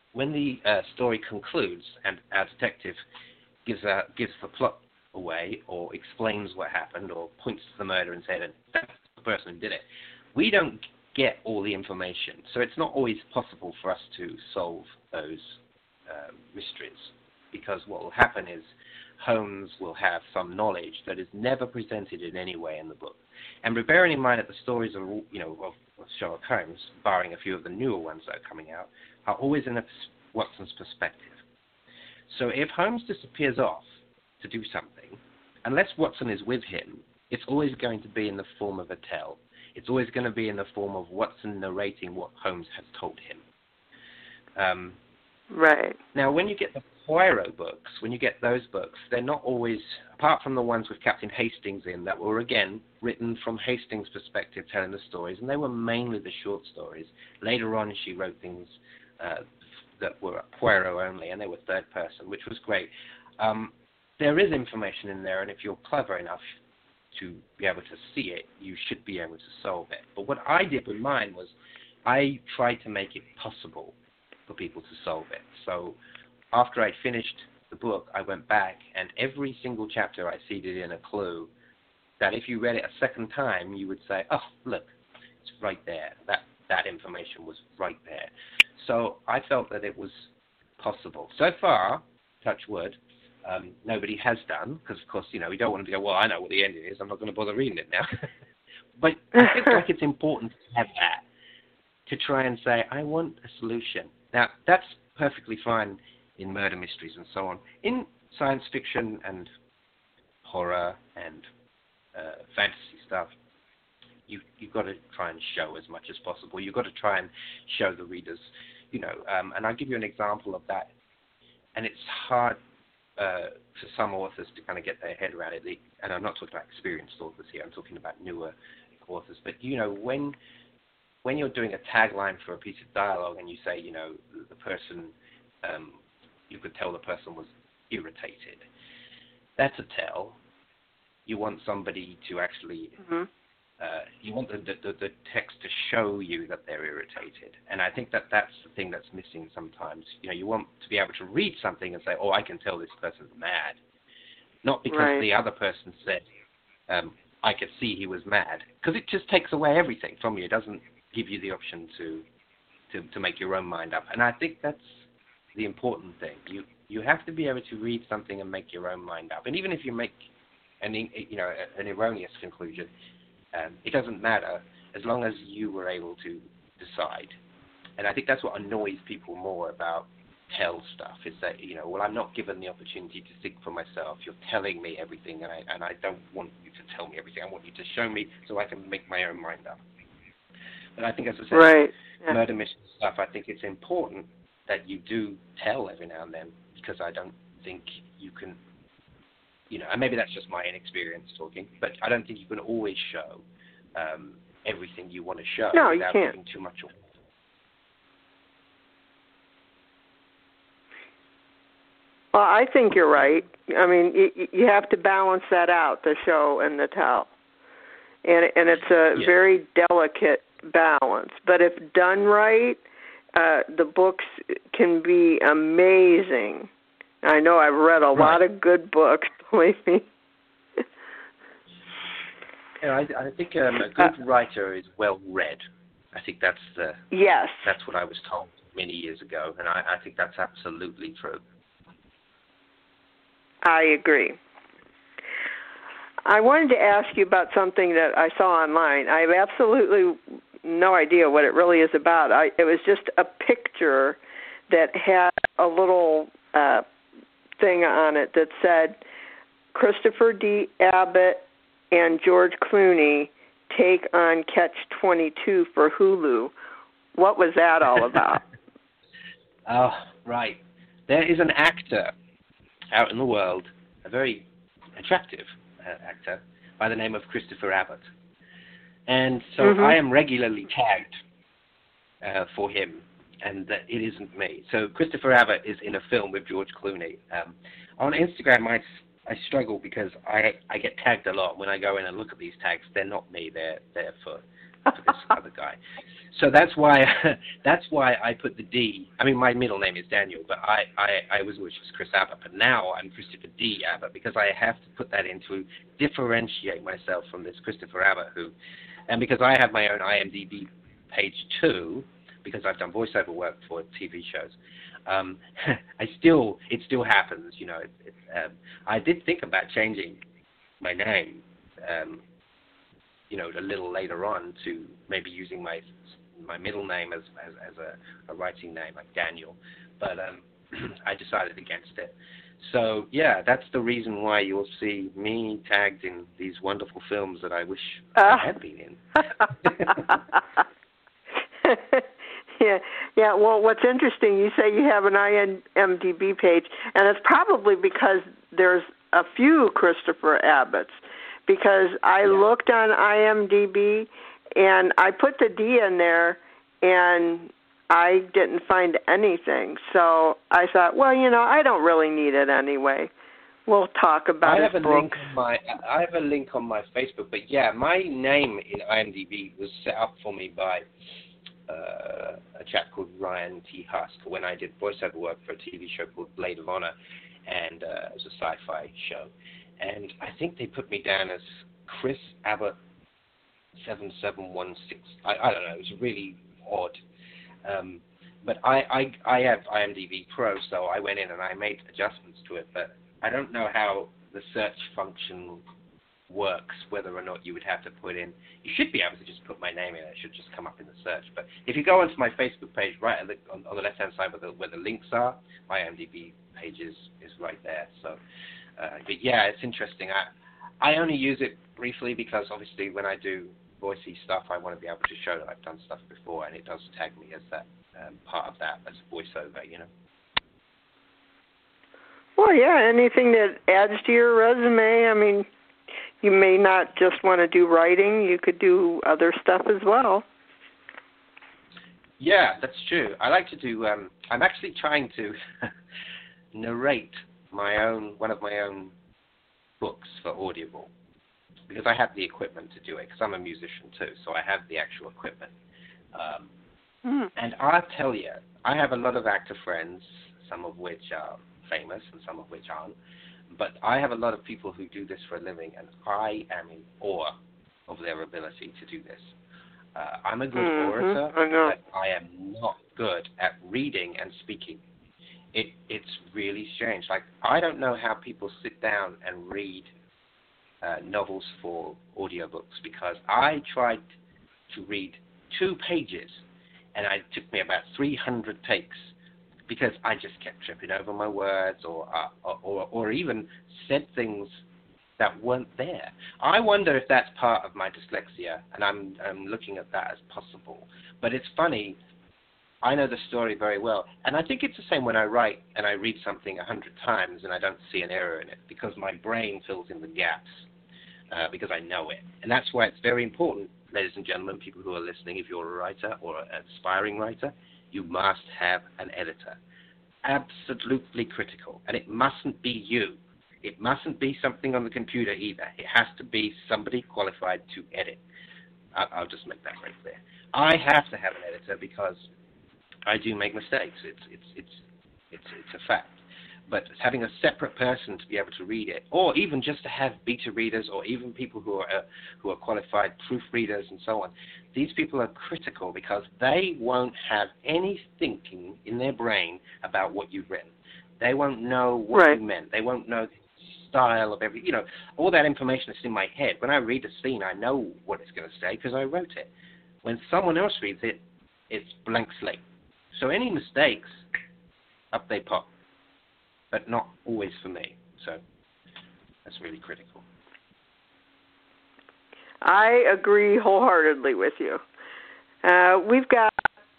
when the story concludes and our detective gives the plot away or explains what happened or points to the murder and said, that's the person who did it, we don't get all the information. So it's not always possible for us to solve those mysteries, because what will happen is Holmes will have some knowledge that is never presented in any way in the book. And bearing in mind that the stories are, of Sherlock Holmes, barring a few of the newer ones that are coming out, are always in Watson's perspective. So if Holmes disappears off to do something, unless Watson is with him, it's always going to be in the form of a tell. It's always going to be in the form of Watson narrating what Holmes has told him. Right. Now, when you get the Poirot books, they're not always, apart from the ones with Captain Hastings in, that were, again, written from Hastings' perspective, telling the stories, and they were mainly the short stories. Later on, she wrote things that were Poirot only, and they were third person, which was great. There is information in there, and if you're clever enough to be able to see it, you should be able to solve it. But what I did with mine was I tried to make it possible for people to solve it. So after I finished the book, I went back, and every single chapter I seeded in a clue that if you read it a second time, you would say, oh, look, it's right there. That information was right there. So I felt that it was possible. So far, touch wood, nobody has done, because, of course, we don't want to go, well, I know what the ending is. I'm not going to bother reading it now. But I think like it's important to have that, to try and say, I want a solution. Now, that's perfectly fine in murder mysteries and so on. In science fiction and horror and fantasy stuff, you've got to try and show as much as possible. You've got to try and show the readers, and I'll give you an example of that. And it's hard for some authors to kind of get their head around it. And I'm not talking about experienced authors here. I'm talking about newer authors. But, when you're doing a tagline for a piece of dialogue and you say, the person, you could tell the person was irritated, that's a tell. You want somebody to actually, you want the text to show you that they're irritated. And I think that's the thing that's missing sometimes. You want to be able to read something and say, oh, I can tell this person's mad. Not because the other person said, I could see he was mad. Because it just takes away everything from you. It doesn't give you the option to make your own mind up. And I think that's the important thing. You have to be able to read something and make your own mind up. And even if you make an erroneous conclusion, it doesn't matter as long as you were able to decide. And I think that's what annoys people more about tell stuff, is that, well, I'm not given the opportunity to think for myself. You're telling me everything, and I don't want you to tell me everything. I want you to show me so I can make my own mind up. But I think, as I said, murder mystery stuff, I think it's important that you do tell every now and then, because I don't think you can, and maybe that's just my inexperience talking, but I don't think you can always show everything you want to show without giving too much away. Well, I think you're right. I mean, you have to balance that out, the show and the tell. And it's a very delicate balance. But if done right, the books can be amazing. I know I've read a lot of good books, believe me. I think a good writer is well read. I think that's that's what I was told many years ago, and I think that's absolutely true. I agree. I wanted to ask you about something that I saw online. I have absolutely no idea what it really is about. It was just a picture that had a little thing on it that said Christopher D. Abbott and George Clooney take on Catch-22 for Hulu. What was that all about? Oh, right. There is an actor out in the world, a very attractive actor by the name of Christopher Abbott. And so I am regularly tagged for him, and that it isn't me. So Christopher Abbott is in a film with George Clooney. On Instagram, I struggle because I get tagged a lot. When I go in and look at these tags, they're not me. They're for this other guy. So that's why I put the D. I mean, my middle name is Daniel, but I was always just Chris Abbott. But now I'm Christopher D. Abbott because I have to put that in to differentiate myself from this Christopher Abbott and because I have my own IMDb page too, because I've done voiceover work for TV shows. It still happens, you know. I did think about changing my name, you know, a little later on to maybe using my middle name as a writing name like Daniel, but I decided against it. So yeah, that's the reason why you'll see me tagged in these wonderful films that I wish I had been in. Yeah. Well, what's interesting, you say you have an IMDb page, and it's probably because there's a few Christopher Abbotts. Because I looked on IMDb, and I put the D in there, and I didn't find anything. So I thought, well, you know, I don't really need it anyway. We'll talk about his books. I have a link on my Facebook, but yeah, my name in IMDb was set up for me by a chap called Ryan T. Husk when I did voiceover work for a TV show called Blade of Honor, and it was a sci-fi show. And I think they put me down as Chris Abbott 7716. I don't know. It was really odd. But I have IMDb Pro, so I went in and I made adjustments to it. But I don't know how the search function works, whether or not you would have to put in. You should be able to just put my name in. It should just come up in the search. But if you go onto my Facebook page, right on the left-hand side where the links are, my IMDb page is right there. So, but yeah, it's interesting. I only use it briefly because obviously when I do voicey stuff, I want to be able to show that I've done stuff before, and it does tag me as that part of that as a voiceover, you know. Well, yeah, anything that adds to your resume. I mean, you may not just want to do writing. You could do other stuff as well. Yeah, that's true. I like to do, I'm actually trying to narrate one of my own books for Audible, because I have the equipment to do it, because I'm a musician too, so I have the actual equipment. And I'll tell you, I have a lot of actor friends, some of which are famous and some of which aren't, but I have a lot of people who do this for a living, and I am in awe of their ability to do this. I'm a good orator, but I am not good at reading and speaking. It's really strange. Like, I don't know how people sit down and read novels for audiobooks, because I tried to read 2 pages, and it took me about 300 takes, because I just kept tripping over my words or even said things that weren't there. I wonder if that's part of my dyslexia, and I'm looking at that as possible. But it's funny, I know the story very well, and I think it's the same when I write and I read something 100 times and I don't see an error in it, because my brain fills in the gaps, because I know it. And that's why it's very important, ladies and gentlemen, people who are listening, if you're a writer or an aspiring writer, you must have an editor. Absolutely critical. And it mustn't be you. It mustn't be something on the computer either. It has to be somebody qualified to edit. I'll just make that very clear. I have to have an editor because I do make mistakes. It's a fact. But having a separate person to be able to read it, or even just to have beta readers, or even people who are qualified proofreaders and so on, these people are critical because they won't have any thinking in their brain about what you've written. They won't know what you meant. They won't know the style of every, all that information is in my head. When I read a scene, I know what it's going to say because I wrote it. When someone else reads it, it's blank slate. So any mistakes, up they pop. But not always for me. So that's really critical. I agree wholeheartedly with you. We've got,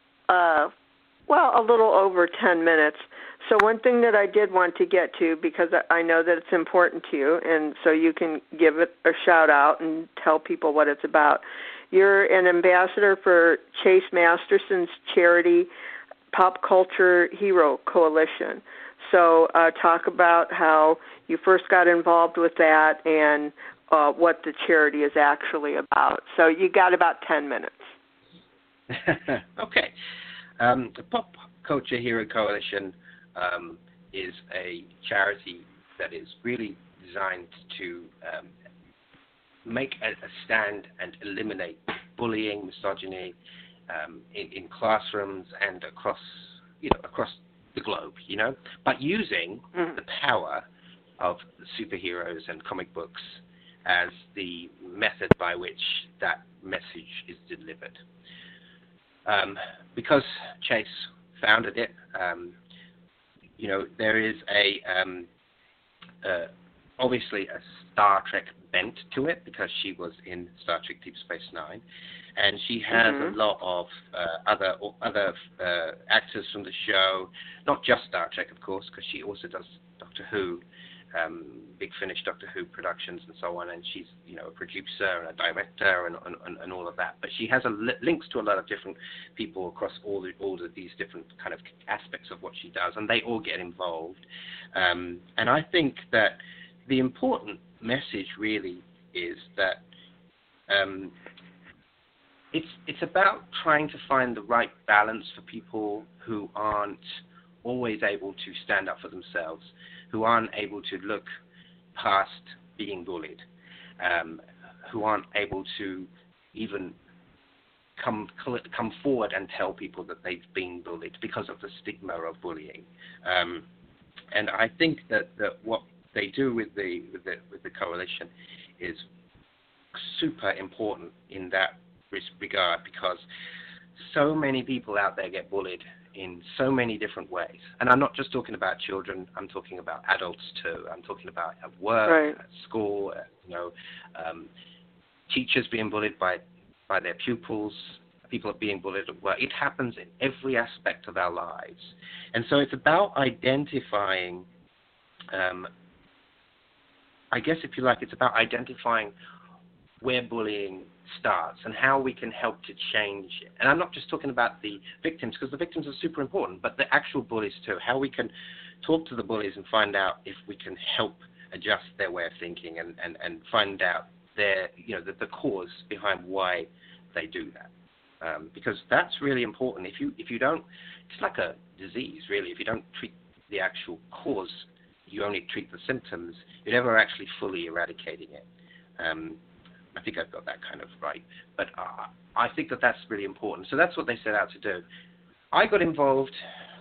a little over 10 minutes. So one thing that I did want to get to, because I know that it's important to you, and so you can give it a shout out and tell people what it's about. You're an ambassador for Chase Masterson's charity, Pop Culture Hero Coalition. So talk about how you first got involved with that and what the charity is actually about. So you got about 10 minutes. Okay. The Pop Culture Hero Coalition is a charity that is really designed to make a stand and eliminate bullying, misogyny in classrooms and across the globe, but using the power of superheroes and comic books as the method by which that message is delivered. Because Chase founded it, there is obviously a Star Trek bent to it because she was in Star Trek Deep Space Nine, and she has a lot of other actors from the show, not just Star Trek, of course, because she also does Doctor Who, Big Finish Doctor Who productions and so on, and she's a producer and a director and all of that. But she has links to a lot of different people across all of these different kind of aspects of what she does, and they all get involved. And I think that the important message really is that it's about trying to find the right balance for people who aren't always able to stand up for themselves, who aren't able to look past being bullied, who aren't able to even come forward and tell people that they've been bullied because of the stigma of bullying. And I think that what they do with the coalition is super important in that regard, because so many people out there get bullied in so many different ways. And I'm not just talking about children, I'm talking about adults too. I'm talking about at work, right, at school, teachers being bullied by their pupils, people are being bullied at work. It happens in every aspect of our lives. And so it's about identifying, I guess if you like, it's about identifying where bullying starts and how we can help to change it. And I'm not just talking about the victims, because the victims are super important, but the actual bullies too, how we can talk to the bullies and find out if we can help adjust their way of thinking and find out the cause behind why they do that. Because that's really important. If you don't, it's like a disease really. If you don't treat the actual cause, you only treat the symptoms, you're never actually fully eradicating it. I think I've got that kind of right. But I think that that's really important. So that's what they set out to do. I got involved,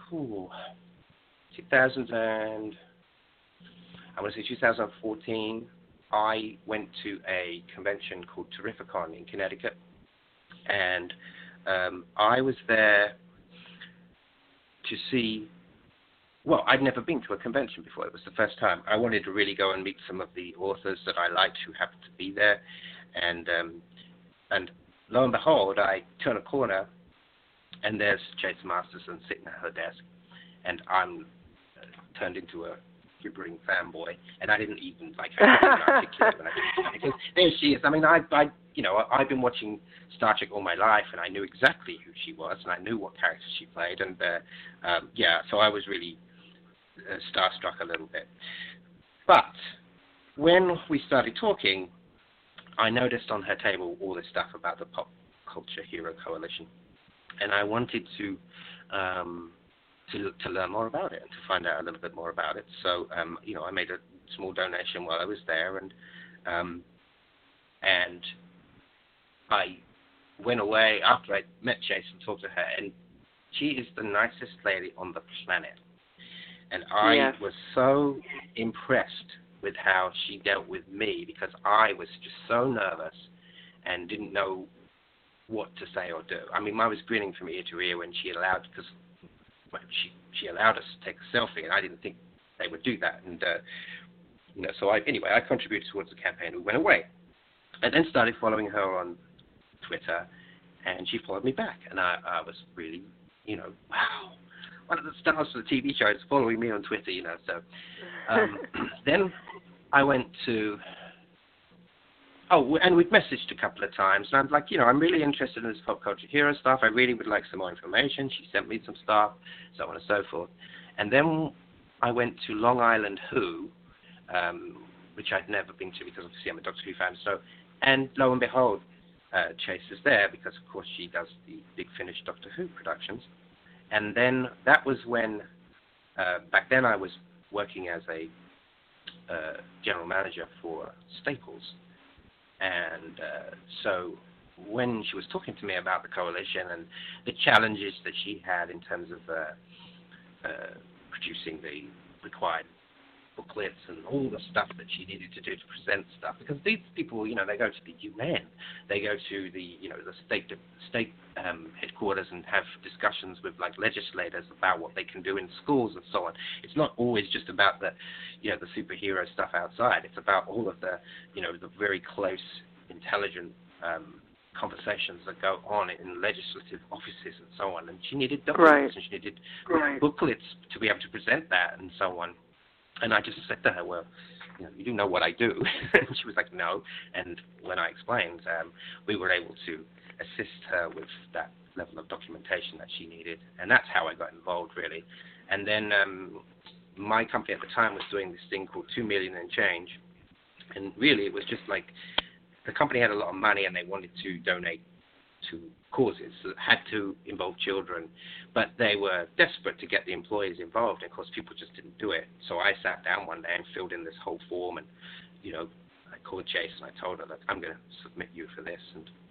2014. I went to a convention called Terrificon in Connecticut. And I was there to see, well, I'd never been to a convention before. It was the first time. I wanted to really go and meet some of the authors that I liked who happened to be there. And lo and behold, I turn a corner, and there's Chase Masterson sitting at her desk, and I'm turned into a gibbering fanboy, and I didn't even articulate when I did it, because there she is. I mean, I've been watching Star Trek all my life, and I knew exactly who she was, and I knew what character she played, and so I was really starstruck a little bit. But when we started talking, I noticed on her table all this stuff about the Pop Culture Hero Coalition, and I wanted to learn more about it and to find out a little bit more about it. So, I made a small donation while I was there, and I went away after I met Chase and talked to her, and she is the nicest lady on the planet. And I was so impressed with how she dealt with me, because I was just so nervous and didn't know what to say or do. I mean, I was grinning from ear to ear when she allowed us to take a selfie, and I didn't think they would do that. And so I contributed towards the campaign. We went away. I then started following her on Twitter, and she followed me back, and I was really, wow, one of the stars for the TV show is following me on Twitter, So then I went to, and we'd messaged a couple of times, and I'm like, I'm really interested in this Pop Culture Hero stuff. I really would like some more information. She sent me some stuff, so on and so forth. And then I went to Long Island Who, which I'd never been to because obviously I'm a Doctor Who fan. So, and lo and behold, Chase is there because of course she does the Big Finish Doctor Who productions. And then that was when, back then I was working as a general manager for Staples. And so when she was talking to me about the coalition and the challenges that she had in terms of producing the required booklets and all the stuff that she needed to do to present stuff, because these people, they go to the UN, they go to the, the state headquarters and have discussions with like legislators about what they can do in schools and so on. It's not always just about the, the superhero stuff outside. It's about all of the, the very close, intelligent conversations that go on in legislative offices and so on. And she needed documents and she needed booklets to be able to present that and so on. And I just said to her, well, you do know what I do. And she was like, no. And when I explained, we were able to assist her with that level of documentation that she needed. And that's how I got involved, really. And then my company at the time was doing this thing called 2 million and change. And really, it was just like the company had a lot of money and they wanted to donate to causes that had to involve children, but they were desperate to get the employees involved, and of course people just didn't do it. So I sat down one day and filled in this whole form, and I called Chase and I told her that I'm going to submit you for this,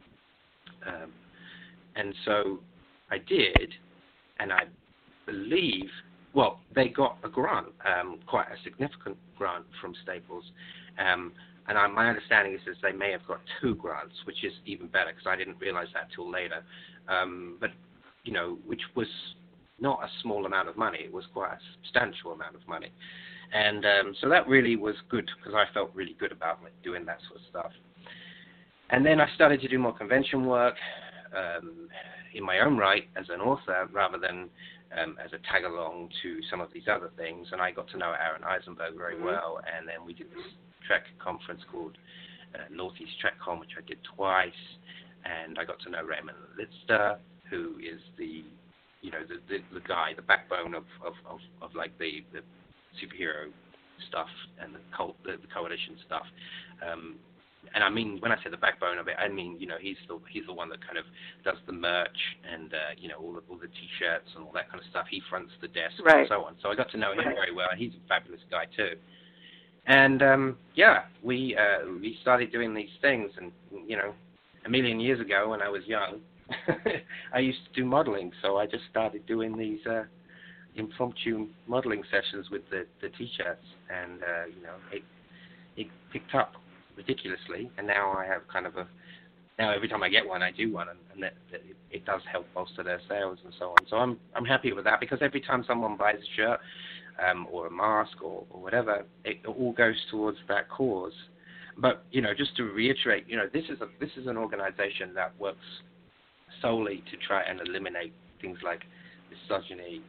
and so I did, and I believe, well, they got a grant, quite a significant grant from Staples, and my understanding is they may have got 2 grants, which is even better because I didn't realize that till later. But, which was not a small amount of money. It was quite a substantial amount of money. And so that really was good because I felt really good about doing that sort of stuff. And then I started to do more convention work in my own right as an author rather than as a tag-along to some of these other things. And I got to know Aaron Eisenberg very well. And then we did this Trek conference called Northeast TrekCon, which I did twice, and I got to know Raymond Lister, who is the guy, the backbone of like the superhero stuff and the coalition stuff. And I mean, when I say the backbone of it, I mean, he's the one that kind of does the merch and all the T-shirts and all that kind of stuff. He fronts the desk and so on. So I got to know him very well, and he's a fabulous guy too. And we started doing these things, and a million years ago when I was young, I used to do modeling, so I just started doing these impromptu modeling sessions with the T-shirts, and it picked up ridiculously, and now I have kind of now every time I get one, I do one, and it does help bolster their sales and so on. So I'm happy with that because every time someone buys a shirt, or a mask or whatever, it all goes towards that cause. But just to reiterate, this is an organization that works solely to try and eliminate things like misogyny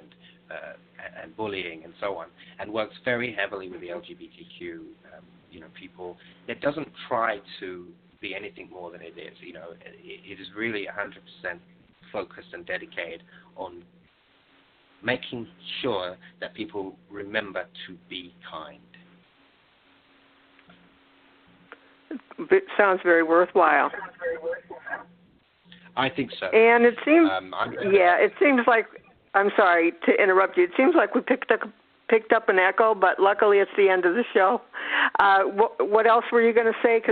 and bullying and so on, and works very heavily with the LGBTQ people. It doesn't try to be anything more than it is. It is really 100% focused and dedicated on making sure that people remember to be kind. It sounds very worthwhile. I think so. And it seems, it seems like, I'm sorry to interrupt you, it seems like we picked up an echo, but luckily it's the end of the show. What else were you going to say?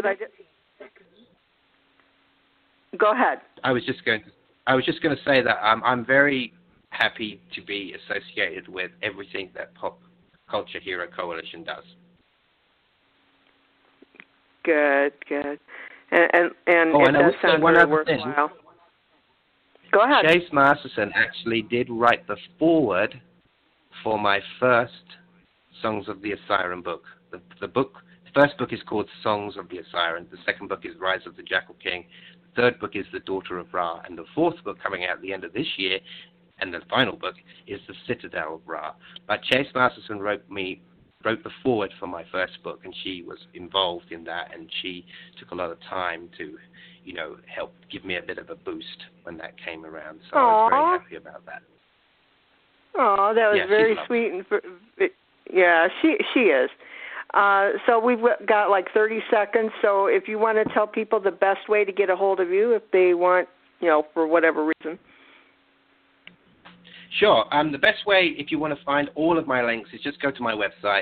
Go ahead. I was just going to say that I'm very happy to be associated with everything that Pop Culture Hero Coalition does. Good. And it does sound very worthwhile. Go ahead. Chase Masterson actually did write the foreword for my first Songs of the Osiren book. The first book is called Songs of the Osiren. The second book is Rise of the Jackal King. The third book is The Daughter of Ra. And the fourth book coming out at the end of this year, and the final book, is The Citadel of Ra. But Chase Masterson wrote the foreword for my first book, and she was involved in that, and she took a lot of time to, help give me a bit of a boost when that came around. So I was very happy about that. Oh, that was Yeah, very she's sweet. Yeah, she is. So we've got like 30 seconds. So if you want to tell people the best way to get a hold of you, if they want, for whatever reason. Sure. The best way, if you want to find all of my links, is just go to my website,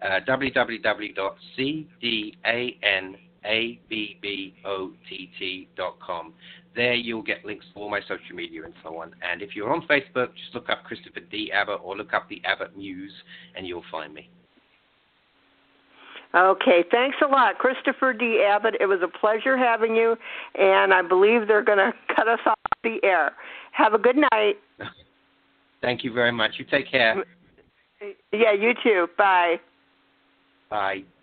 www.cdanabott.com. There you'll get links to all my social media and so on. And if you're on Facebook, just look up Christopher D. Abbott or look up the Abbott Muse, and you'll find me. Okay, thanks a lot, Christopher D. Abbott. It was a pleasure having you, and I believe they're going to cut us off the air. Have a good night. Thank you very much. You take care. Yeah, you too. Bye. Bye.